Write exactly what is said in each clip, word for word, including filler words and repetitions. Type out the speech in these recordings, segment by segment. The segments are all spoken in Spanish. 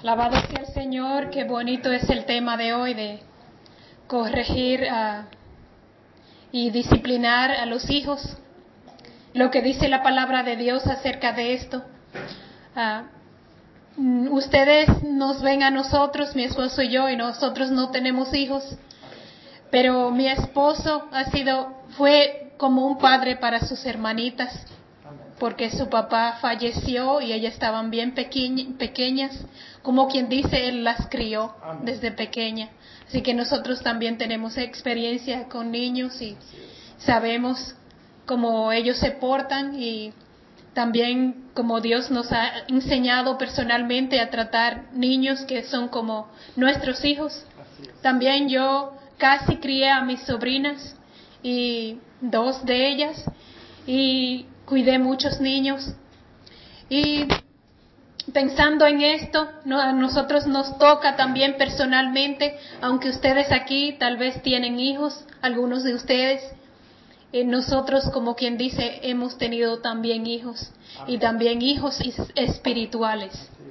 Alabado sea el Señor, qué bonito es el tema de hoy de corregir uh, y disciplinar a los hijos. Lo que dice la palabra de Dios acerca de esto. Uh, ustedes nos ven a nosotros, mi esposo y yo, y nosotros no tenemos hijos, pero mi esposo ha sido, fue como un padre para sus hermanitas, porque su papá falleció y ellas estaban bien pequeñ- pequeñas, como quien dice, él las crió desde pequeña. Así que nosotros también tenemos experiencia con niños y sabemos cómo ellos se portan y también como Dios nos ha enseñado personalmente a tratar niños que son como nuestros hijos. También yo casi crié a mis sobrinas y dos de ellas y cuidé muchos niños. Y pensando en esto, no, a nosotros nos toca también personalmente, aunque ustedes aquí tal vez tienen hijos, algunos de ustedes, eh, nosotros como quien dice hemos tenido también hijos y también hijos espirituales.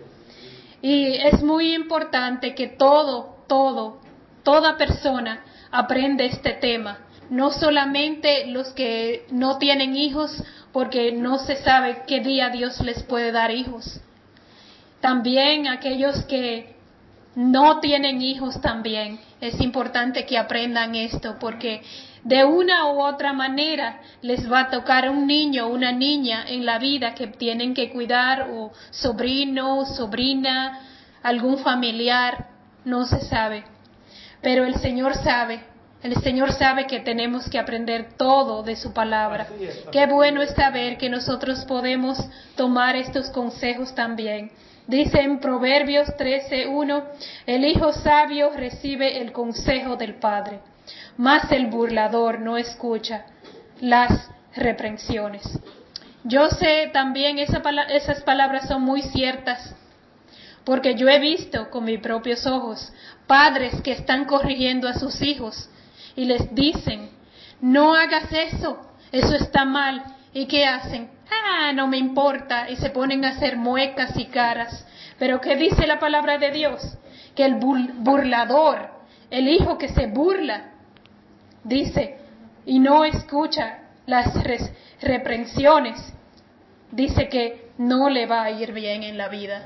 Y es muy importante que todo, todo, toda persona aprenda este tema. No solamente los que no tienen hijos, porque no se sabe qué día Dios les puede dar hijos. También aquellos que no tienen hijos también. Es importante que aprendan esto, porque de una u otra manera les va a tocar un niño o una niña en la vida que tienen que cuidar, o sobrino, sobrina, algún familiar, no se sabe. Pero el Señor sabe. El Señor sabe que tenemos que aprender todo de su palabra. Qué bueno es saber que nosotros podemos tomar estos consejos también. Dice en Proverbios trece uno, el hijo sabio recibe el consejo del padre, mas el burlador no escucha las reprensiones. Yo sé también, esa pala- esas palabras son muy ciertas, porque yo he visto con mis propios ojos padres que están corrigiendo a sus hijos y les dicen, no hagas eso, eso está mal. ¿Y qué hacen? Ah, no me importa, y se ponen a hacer muecas y caras. Pero ¿qué dice la palabra de Dios? Que el burlador, el hijo que se burla, dice, y no escucha las reprensiones, dice que no le va a ir bien en la vida.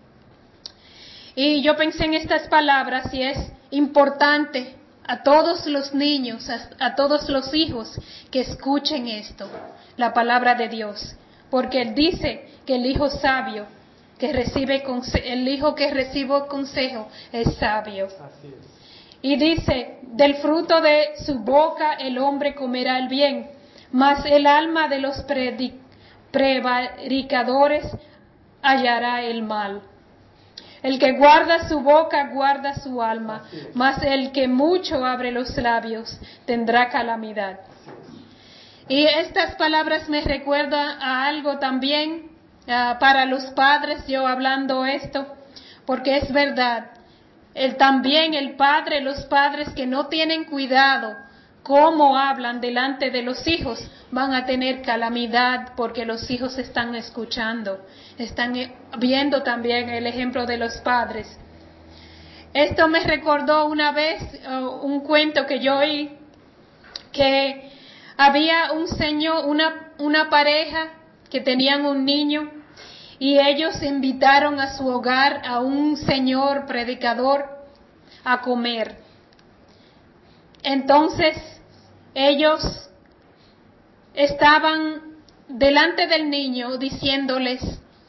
Y yo pensé en estas palabras y es importante a todos los niños, a, a todos los hijos que escuchen esto, la palabra de Dios, porque él dice que el hijo sabio que recibe conse- el hijo que recibe consejo es sabio. Y dice, del fruto de su boca el hombre comerá el bien, mas el alma de los predic- prevaricadores hallará el mal. El que guarda su boca guarda su alma, mas el que mucho abre los labios tendrá calamidad. Y estas palabras me recuerdan a algo también uh, para los padres, yo hablando esto, porque es verdad. El, también el padre, los padres que no tienen cuidado cómo hablan delante de los hijos, van a tener calamidad porque los hijos están escuchando, están viendo también el ejemplo de los padres. Esto me recordó una vez uh, un cuento que yo oí, que había un señor, una, una pareja que tenían un niño y ellos invitaron a su hogar a un señor predicador a comer. Entonces ellos estaban delante del niño diciéndoles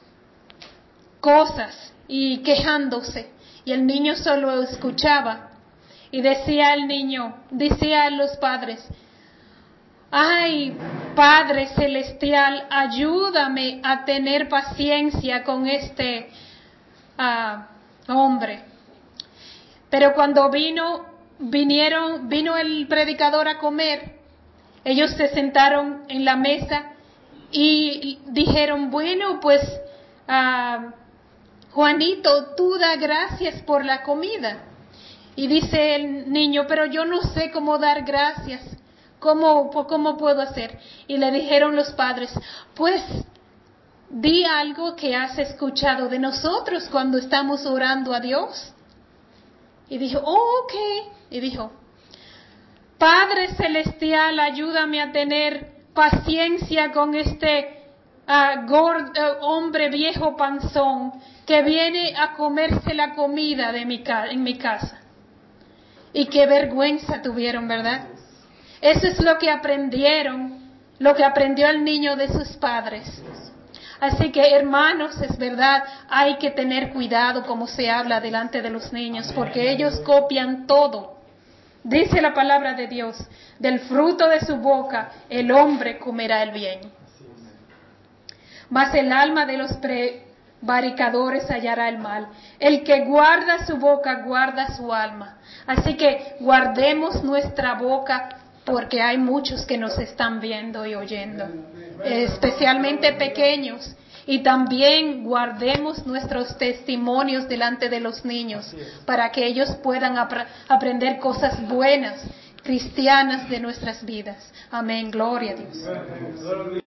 cosas y quejándose, y el niño solo escuchaba. Y decía el niño, decía a los padres, ay, Padre Celestial, ayúdame a tener paciencia con este uh, hombre. Pero cuando vino, vinieron, vino el predicador a comer, ellos se sentaron en la mesa y dijeron, bueno, pues, uh, Juanito, tú da gracias por la comida. Y dice el niño, pero yo no sé cómo dar gracias. ¿Cómo, cómo puedo hacer? Y le dijeron los padres, pues, di algo que has escuchado de nosotros cuando estamos orando a Dios. Y dijo, oh, ok. Y dijo, Padre Celestial, ayúdame a tener paciencia con este uh, gordo, uh, hombre viejo panzón que viene a comerse la comida de mi ca- en mi casa. Y qué vergüenza tuvieron, ¿verdad? Eso es lo que aprendieron, lo que aprendió el niño de sus padres. Así que, hermanos, es verdad, hay que tener cuidado como se habla delante de los niños, porque ellos copian todo. Dice la palabra de Dios, del fruto de su boca el hombre comerá el bien. Mas el alma de los prevaricadores hallará el mal. El que guarda su boca guarda su alma. Así que guardemos nuestra boca, porque hay muchos que nos están viendo y oyendo, especialmente pequeños. Y también guardemos nuestros testimonios delante de los niños, para que ellos puedan ap- aprender cosas buenas, cristianas de nuestras vidas. Amén, gloria a Dios.